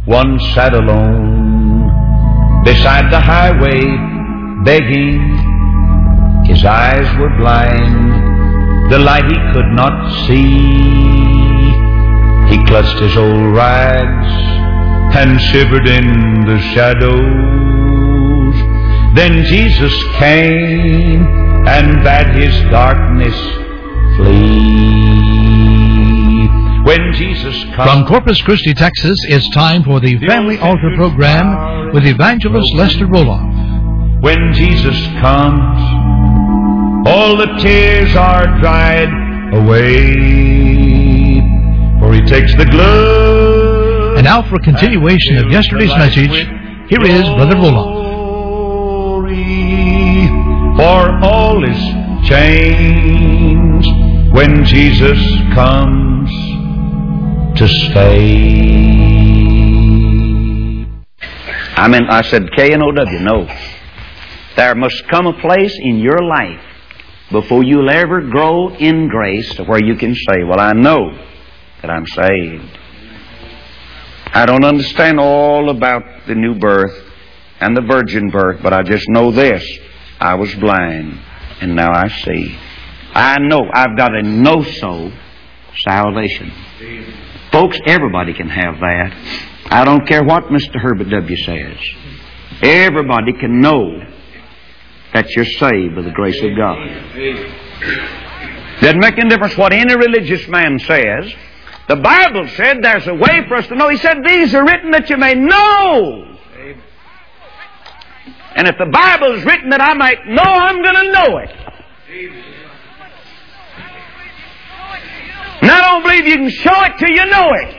once sat alone beside the highway, begging. His eyes were blind, the light he could not see. He clutched his old rags and shivered in the shadows. Then Jesus came and bade his darkness flee. When Jesus comes... From Corpus Christi, Texas, it's time for the Family Altar Program with Evangelist Lester Roloff. When Jesus comes, all the tears are dried away, for He takes the glove. And now for a continuation of yesterday's message, here is Brother Roloff. For all is changed when Jesus comes to stay. I said K-N-O-W. No. There must come a place in your life before you'll ever grow in grace to where you can say, well, I know that I'm saved. I don't understand all about the new birth and the virgin birth, but I just know this. I was blind, and now I see. I know I've got a no-so salvation. Folks, everybody can have that. I don't care what Mr. Herbert W. says. Everybody can know that you're saved by the grace of God. Doesn't make any difference what any religious man says. The Bible said there's a way for us to know. He said, these are written that you may know. And if the Bible is written that I might know, I'm going to know it. And I don't believe you can show it till you know it.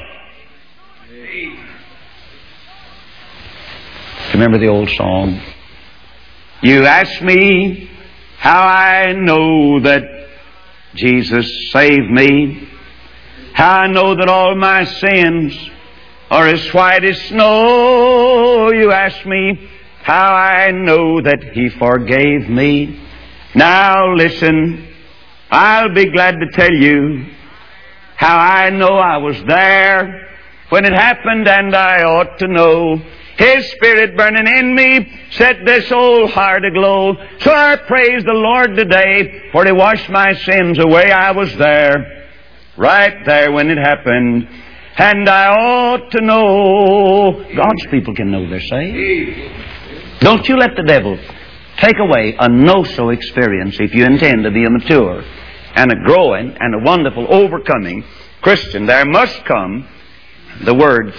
Remember the old song? You ask me how I know that Jesus saved me, how I know that all my sins are as white as snow. You ask me how I know that He forgave me. Now listen, I'll be glad to tell you how I know I was there when it happened, and I ought to know. His Spirit burning in me set this old heart aglow. So I praise the Lord today, for He washed my sins away. I was there, right there when it happened, and I ought to know. God's people can know they're saved. Don't you let the devil take away a no-so experience if you intend to be a mature and a growing and a wonderful overcoming Christian. There must come the word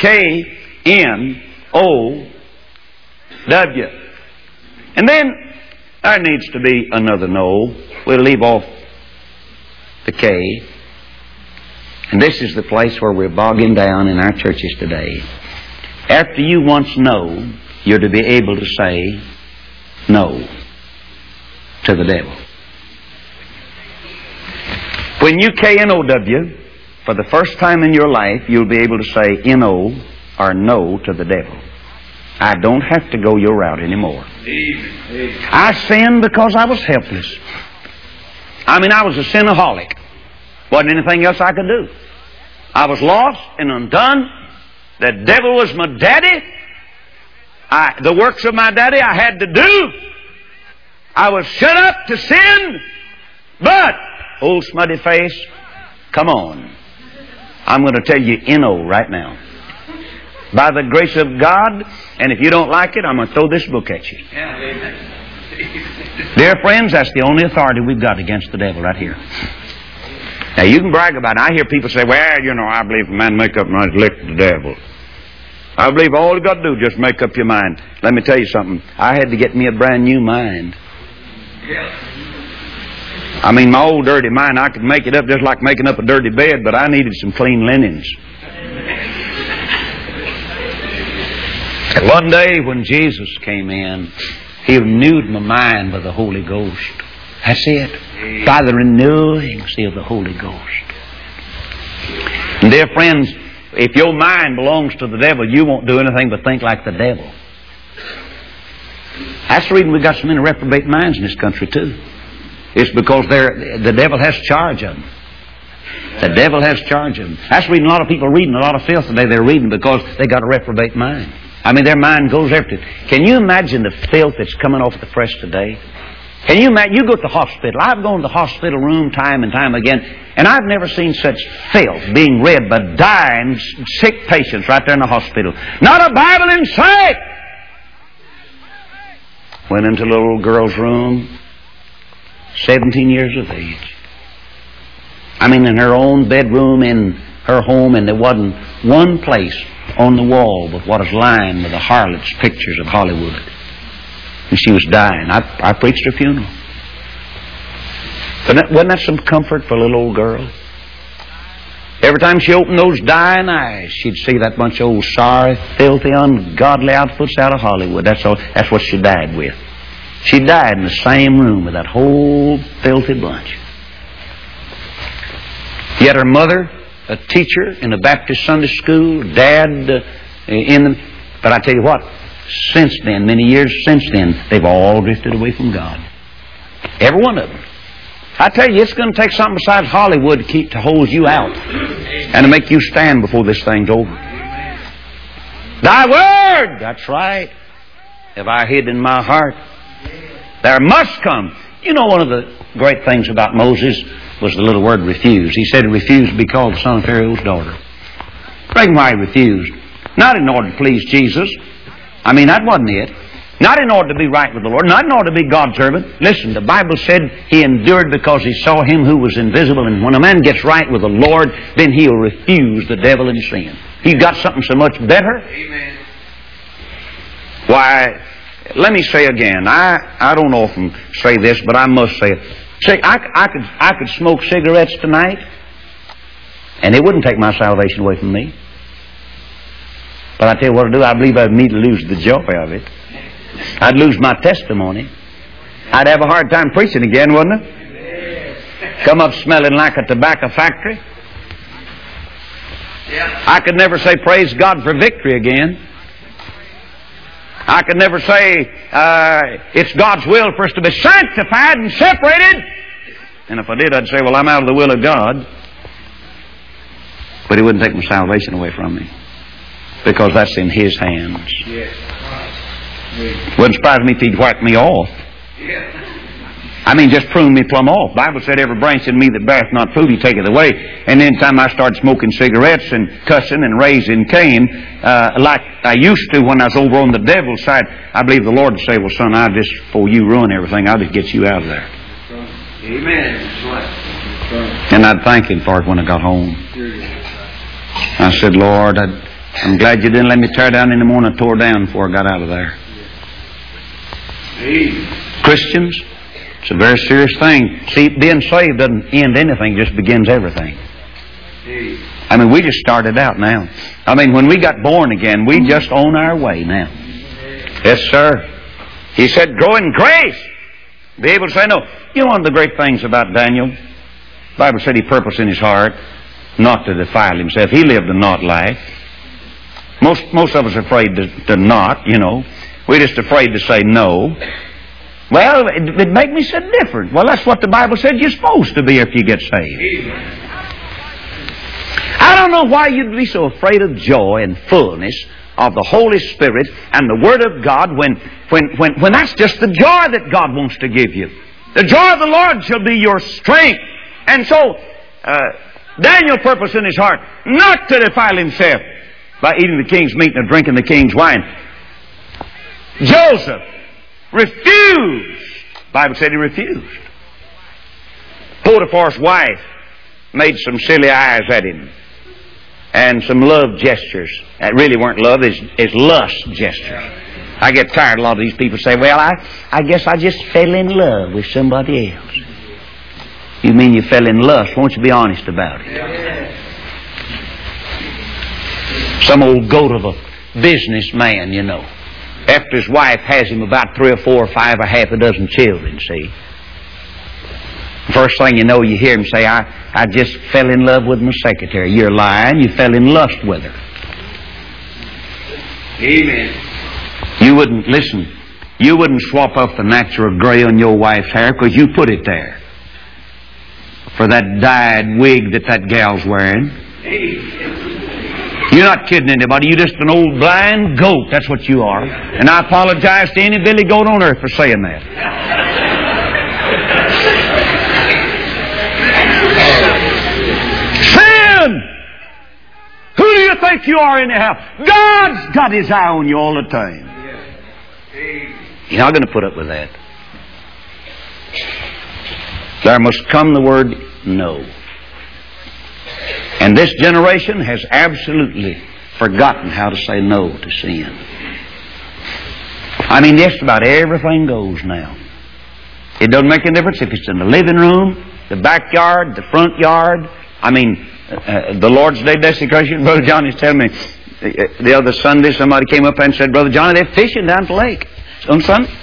K-N-O-W. And then there needs to be another no. We'll leave off the K. And this is the place where we're bogging down in our churches today. After you once know, you're to be able to say no to the devil. When you K-N-O-W, for the first time in your life, you'll be able to say N-O or no to the devil. I don't have to go your route anymore. I sinned because I was helpless. I was a sinaholic. Wasn't anything else I could do. I was lost and undone. The devil was my daddy. The works of my daddy I had to do. I was shut up to sin. But, old smutty face, come on. I'm going to tell you N-O right now. By the grace of God, and if you don't like it, I'm going to throw this book at you. Dear friends, that's the only authority we've got against the devil right here. Now, you can brag about it. I hear people say, well, I believe a man make up his mind to lick the devil. I believe all you got to do is just make up your mind. Let me tell you something. I had to get me a brand new mind. My old dirty mind, I could make it up just like making up a dirty bed, but I needed some clean linens. One day when Jesus came in, He renewed my mind by the Holy Ghost. That's it. By the renewing, see, of the Holy Ghost. And dear friends, if your mind belongs to the devil, you won't do anything but think like the devil. That's the reason we've got so many reprobate minds in this country, too. It's because the devil has charge of them. The devil has charge of them. That's the reason a lot of people are reading a lot of filth today. They're reading because they got a reprobate mind. I mean, their mind goes everything. Can you imagine the filth that's coming off the press today? Can you imagine? You go to the hospital. I've gone to the hospital room time and time again, and I've never seen such filth being read by dying, sick patients right there in the hospital. Not a Bible in sight! Went into a little girl's room, 17 years of age. I mean, in her own bedroom, in her home, and there wasn't one place on the wall but what was lined with the harlots' pictures of Hollywood. And she was dying. I preached her funeral. Wasn't that some comfort for a little old girl? Every time she opened those dying eyes, she'd see that bunch of old sorry, filthy, ungodly outfits out of Hollywood. That's what she died with. She died in the same room with that whole filthy bunch. Yet her mother, a teacher in a Baptist Sunday school, dad but I tell you what, since then, many years since then, they've all drifted away from God. Every one of them. I tell you, it's going to take something besides Hollywood to hold you out and to make you stand before this thing's over. Thy word, that's right, have I hid in my heart. There must come. You know, one of the great things about Moses was the little word refuse. He said he refused to be called the son of Pharaoh's daughter. Reckon why he refused. Not in order to please Jesus. I mean, that wasn't it. Not in order to be right with the Lord. Not in order to be God's servant. Listen, the Bible said he endured because he saw him who was invisible. And when a man gets right with the Lord, then he'll refuse the devil and sin. He's got something so much better. Amen. Why, let me say again, I don't often say this, but I must say it. See, I could smoke cigarettes tonight, and it wouldn't take my salvation away from me. But I tell you what I'd do, I believe I'd need to lose the joy of it. I'd lose my testimony. I'd have a hard time preaching again, wouldn't I? Come up smelling like a tobacco factory. I could never say praise God for victory again. I could never say it's God's will for us to be sanctified and separated. And if I did, I'd say, well, I'm out of the will of God. But He wouldn't take my salvation away from me, because that's in His hands. Wouldn't surprise me if He'd whack me off. I mean, just prune me plumb off. The Bible said, every branch in me that beareth not fruit, He taketh away. And then time I started smoking cigarettes and cussing and raising Cain, like I used to when I was over on the devil's side, I believe the Lord would say, well, son, before you ruin everything, I'll just get you out of there. Amen. And I'd thank Him for it when I got home. I said, Lord, I'm glad you didn't let me tear down any more than I tore down before I got out of there. Christians, it's a very serious thing. See, being saved doesn't end anything, just begins everything. I mean, we just started out now. I mean, when we got born again, we just on our way now. Yes, sir. He said, grow in grace. Be able to say no. You know, one of the great things about Daniel, the Bible said he purposed in his heart not to defile himself. He lived a not life. Most of us are afraid to not, you know. We're just afraid to say no. Well, it make me so different. Well, that's what the Bible said you're supposed to be if you get saved. I don't know why you'd be so afraid of joy and fullness of the Holy Spirit and the Word of God when that's just the joy that God wants to give you. The joy of the Lord shall be your strength. And so, Daniel purposed in his heart not to defile himself by eating the king's meat and drinking the king's wine. Joseph refused. The Bible said he refused. Potiphar's wife made some silly eyes at him and some love gestures. That really weren't love, it's lust gestures. I get tired. A lot of these people say, well, I guess I just fell in love with somebody else. You mean you fell in lust? Won't you be honest about it? Some old goat of a businessman, you know. After his wife has him about 3 or 4 or 5 or half a dozen children, see. First thing you know, you hear him say, I just fell in love with my secretary. You're lying. You fell in lust with her. Amen. You wouldn't swap off the natural gray on your wife's hair because you put it there. for that dyed wig that gal's wearing. You're not kidding anybody. You're just an old blind goat. That's what you are. And I apologize to any billy goat on earth for saying that. Sin! Who do you think you are anyhow? God's got His eye on you all the time. You're not going to put up with that. There must come the word no. And this generation has absolutely forgotten how to say no to sin. I mean, just about everything goes now. It doesn't make a difference if it's in the living room, the backyard, the front yard. I mean, the Lord's Day desecration, Brother Johnny's telling me, the other Sunday somebody came up and said, Brother Johnny, they're fishing down at the lake on Sunday.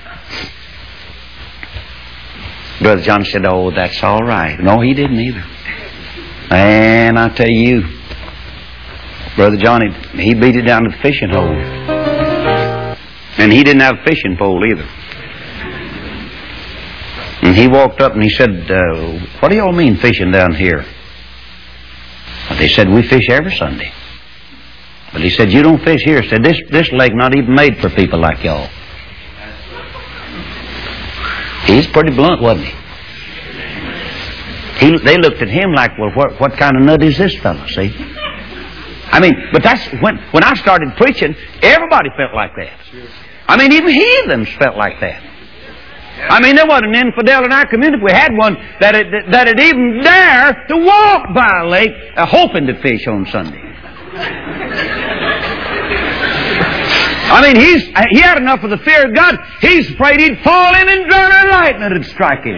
Brother Johnny said, oh, that's all right. No, he didn't either. And I tell you, Brother Johnny, he beat it down to the fishing hole. And he didn't have a fishing pole either. And he walked up and he said, what do y'all mean fishing down here? Well, they said, we fish every Sunday. But he said, you don't fish here. He said, this lake not even made for people like y'all. He's pretty blunt, wasn't he? They looked at him like, well, what kind of nut is this fellow, see? I mean, but that's when I started preaching, everybody felt like that. I mean, even heathens felt like that. I mean, there wasn't an infidel in our community. We had one that'd even dare to walk by a lake hoping to fish on Sunday. I mean, he had enough of the fear of God. He's afraid he'd fall in and thunder lightning would strike him.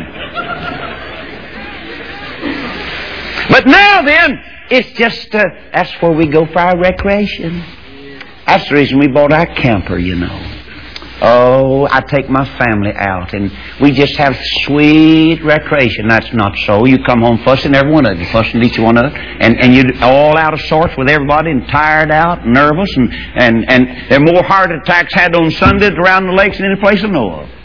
But now then, it's just, that's where we go for our recreation. That's the reason we bought our camper, you know. Oh, I take my family out and we just have sweet recreation. That's not so. You come home fussing, every one of you, fussing each one of them, and you're all out of sorts with everybody and tired out, and nervous, and there are more heart attacks had on Sundays around the lakes than any place I know of.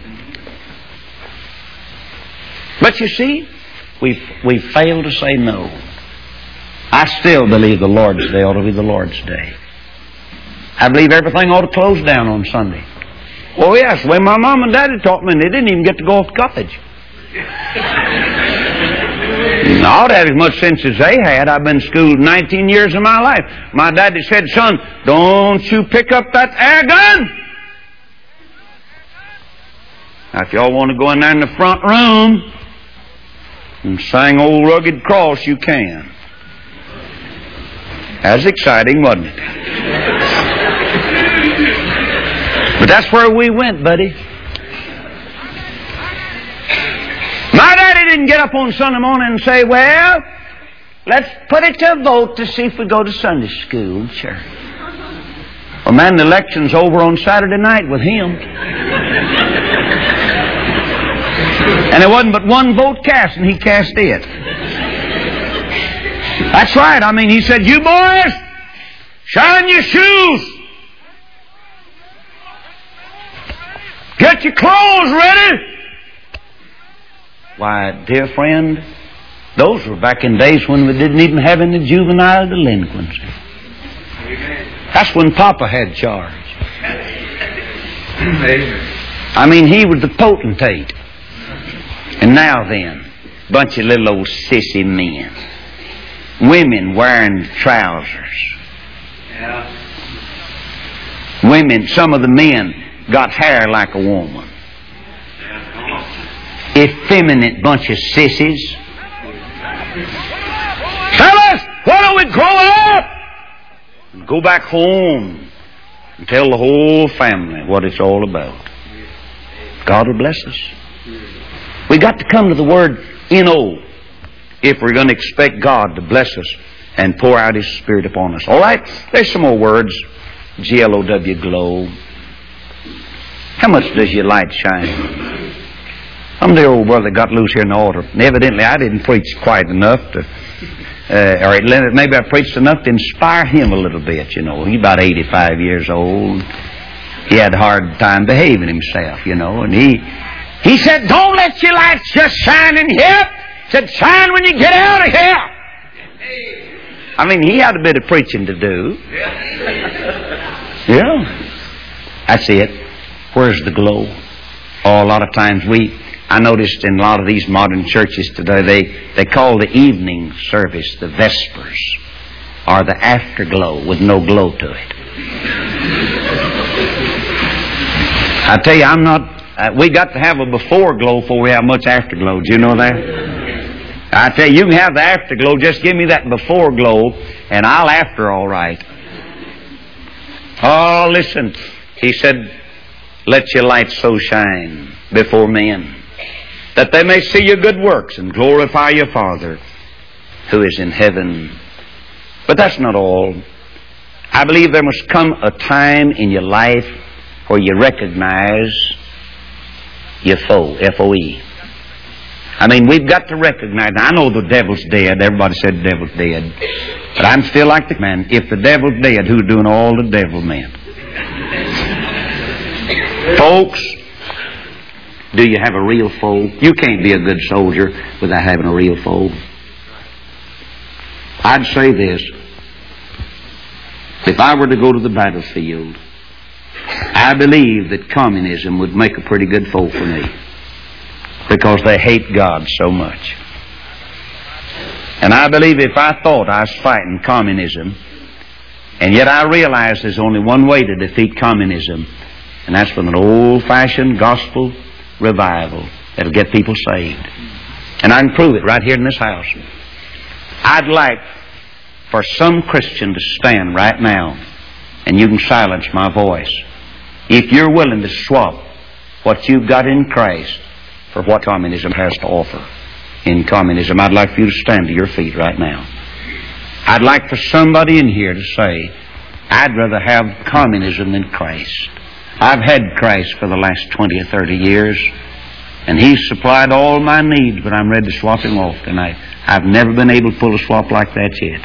But you see, we fail to say no. I still believe the Lord's Day ought to be the Lord's Day. I believe everything ought to close down on Sunday. Oh yes, the way my mom and daddy taught me, and they didn't even get to go off to college. I ought to have as much sense as they had. I've been schooled 19 years of my life. My daddy said, son, don't you pick up that air gun. Now, if y'all want to go in there in the front room and sing Old Rugged Cross, you can. That was exciting, wasn't it? But that's where we went, buddy. My daddy didn't get up on Sunday morning and say, well, let's put it to a vote to see if we go to Sunday school. Sure. Well, man, the election's over on Saturday night with him. And there wasn't but one vote cast, and he cast it. That's right. I mean, he said, you boys, shine your shoes. Get your clothes ready. Why, dear friend, those were back in days when we didn't even have any juvenile delinquency. That's when Papa had charge. I mean, he was the potentate. And now then, bunch of little old sissy men. Women wearing trousers. Women, some of the men got hair like a woman. Effeminate bunch of sissies. Fellas, why don't we grow up and go back home and tell the whole family what it's all about? God will bless us. We got to come to the word N-O if we're going to expect God to bless us and pour out His Spirit upon us. All right, there's some more words. G-L-O-W, glow. How much does your light shine? Some dear old brother got loose here in the altar. And evidently I didn't preach quite enough to, or maybe I preached enough to inspire him a little bit, you know. He's about 85 years old. He had a hard time behaving himself, you know. And he said, don't let your light just shine in here. Said, shine when you get out of here. I mean, he had a bit of preaching to do. Yeah. That's it. Where's the glow? Oh, a lot of times I noticed in a lot of these modern churches today, they call the evening service the Vespers, or the afterglow with no glow to it. I tell you, we got to have a before glow before we have much afterglow. Do you know that? I tell you, you can have the afterglow. Just give me that before glow, and I'll after all right. Oh, listen. He said, let your light so shine before men, that they may see your good works and glorify your Father who is in heaven. But that's not all. I believe there must come a time in your life where you recognize your foe, F-O-E. I mean, we've got to recognize. I know the devil's dead. Everybody said the devil's dead. But I'm still like the man. If the devil's dead, who's doing all the devil meant? Folks, do you have a real foe? You can't be a good soldier without having a real foe. I'd say this. If I were to go to the battlefield, I believe that communism would make a pretty good foe for me, because they hate God so much. And I believe if I thought I was fighting communism, and yet I realize there's only one way to defeat communism, and that's with an old-fashioned gospel revival that'll get people saved. And I can prove it right here in this house. I'd like for some Christian to stand right now, and you can silence my voice, if you're willing to swap what you've got in Christ for what communism has to offer. In communism, I'd like for you to stand to your feet right now. I'd like for somebody in here to say, I'd rather have communism than Christ. I've had Christ for the last 20 or 30 years, and He's supplied all my needs, but I'm ready to swap Him off tonight. I've never been able to pull a swap like that yet.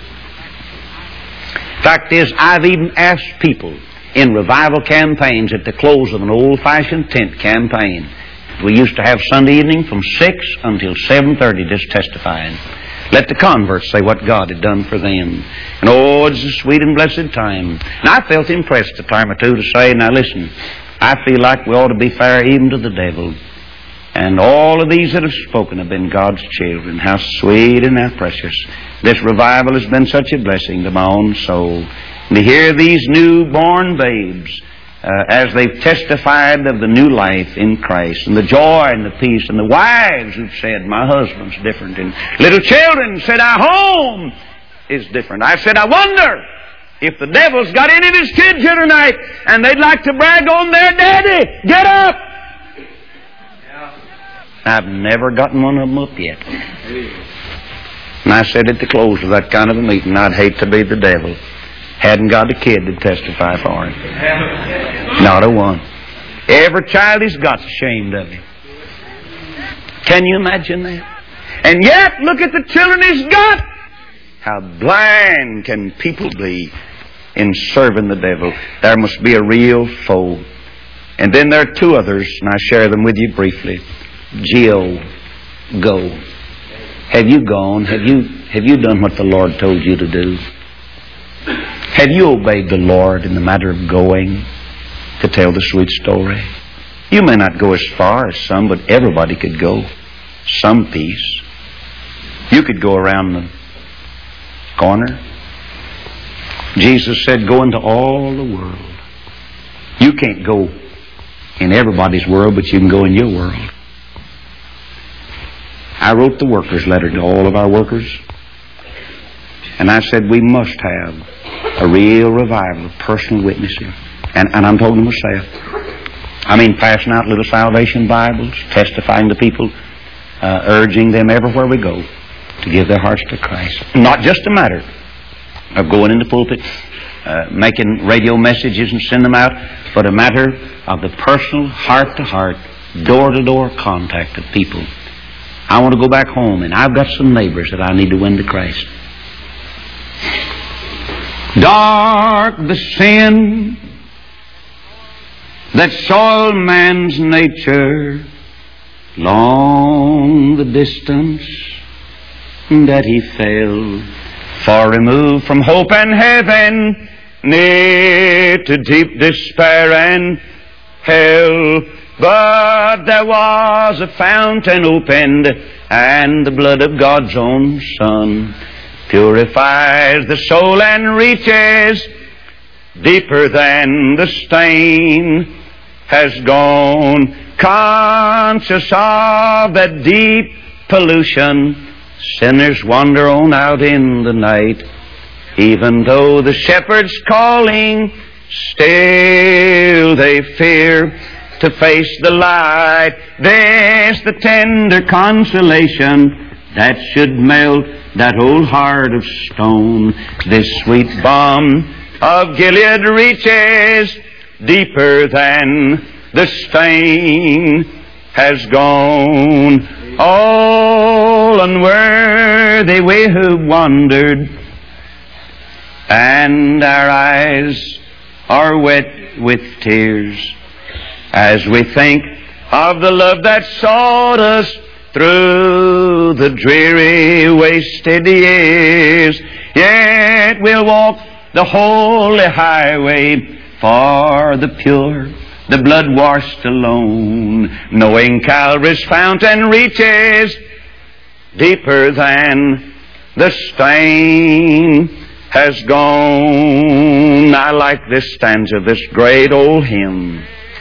Fact is, I've even asked people in revival campaigns at the close of an old-fashioned tent campaign. We used to have Sunday evening from 6 until 7:30 just testifying. Let the converts say what God had done for them. And oh, it's a sweet and blessed time. And I felt impressed a time or two to say, now listen, I feel like we ought to be fair even to the devil. And all of these that have spoken have been God's children. How sweet and how precious. This revival has been such a blessing to my own soul. And to hear these newborn babes as they've testified of the new life in Christ, and the joy and the peace, and the wives who've said, my husband's different, and little children said, our home is different. I said, I wonder if the devil's got any of his kids here tonight, and they'd like to brag on their daddy. Get up! I've never gotten one of them up yet. And I said at the close of that kind of a meeting, I'd hate to be the devil. Hadn't got a kid to testify for him. Not a one. Every child he's got's ashamed of him. Can you imagine that? And yet, look at the children he's got. How blind can people be in serving the devil? There must be a real foe. And then there are two others, and I share them with you briefly. Jill, go. Have you gone? Have you done what the Lord told you to do? Have you obeyed the Lord in the matter of going to tell the sweet story? You may not go as far as some, but everybody could go some piece. You could go around the corner. Jesus said, go into all the world. You can't go in everybody's world, but you can go in your world. I wrote the workers' letter to all of our workers. And I said, we must have a real revival of personal witnessing. And I'm talking to myself. I mean, passing out little salvation Bibles, testifying to people, urging them everywhere we go to give their hearts to Christ. Not just a matter of going in the pulpit, making radio messages and send them out, but a matter of the personal, heart-to-heart, door-to-door contact of people. I want to go back home, and I've got some neighbors that I need to win to Christ. Dark the sin that soiled man's nature, long the distance that he fell, far removed from hope and heaven, near to deep despair and hell. But there was a fountain opened, and the blood of God's own Son purifies the soul and reaches deeper than the stain has gone. Conscious of that deep pollution, sinners wander on out in the night. Even though the shepherd's calling, still they fear to face the light. This the tender consolation that should melt that old heart of stone. This sweet balm of Gilead reaches deeper than the stain has gone. All unworthy we who wandered, and our eyes are wet with tears as we think of the love that sought us through the dreary wasted years. Yet we'll walk the holy highway for the pure, the blood-washed alone, knowing Calvary's fountain reaches deeper than the stain has gone. I like this stanza, this great old hymn.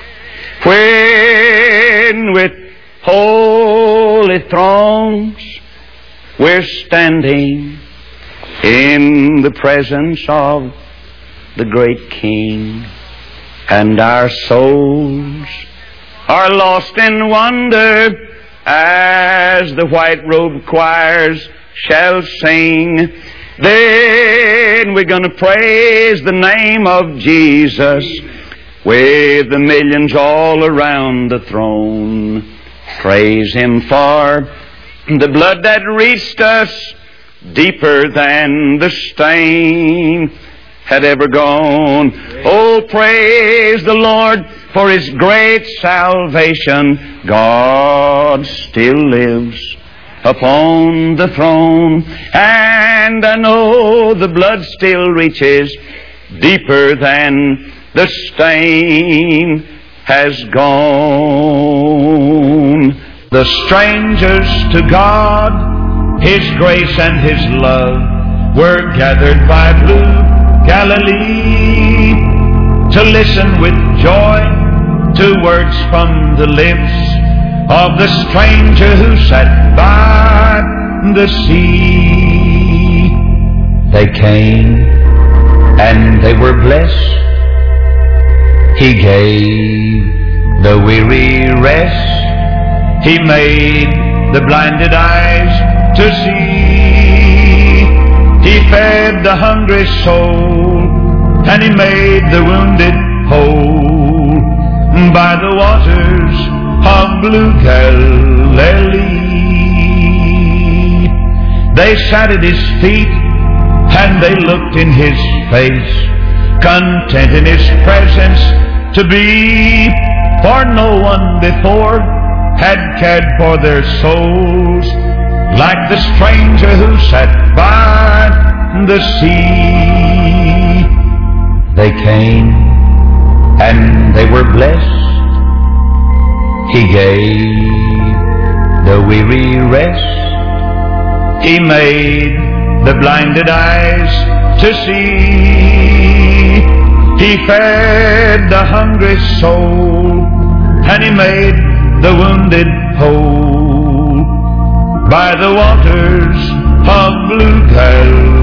When with holy throngs we're standing in the presence of the great King, and our souls are lost in wonder as the white-robed choirs shall sing. Then we're going to praise the name of Jesus with the millions all around the throne. Praise Him for the blood that reached us deeper than the stain had ever gone. Oh, praise the Lord for His great salvation. God still lives upon the throne, and I know the blood still reaches deeper than the stain has gone. The strangers to God, His grace and His love, were gathered by blue Galilee to listen with joy to words from the lips of the stranger who sat by the sea. They came and they were blessed. He gave the weary rest. He made the blinded eyes to see. He fed the hungry soul, and He made the wounded whole by the waters of blue Galilee. They sat at His feet, and they looked in His face, content in His presence to be, for no one before had cared for their souls like the stranger who sat by the sea. They came and they were blessed. He gave the weary rest. He made the blinded eyes to see. He fed the hungry soul, and He made the wounded whole by the waters of blue Galilee.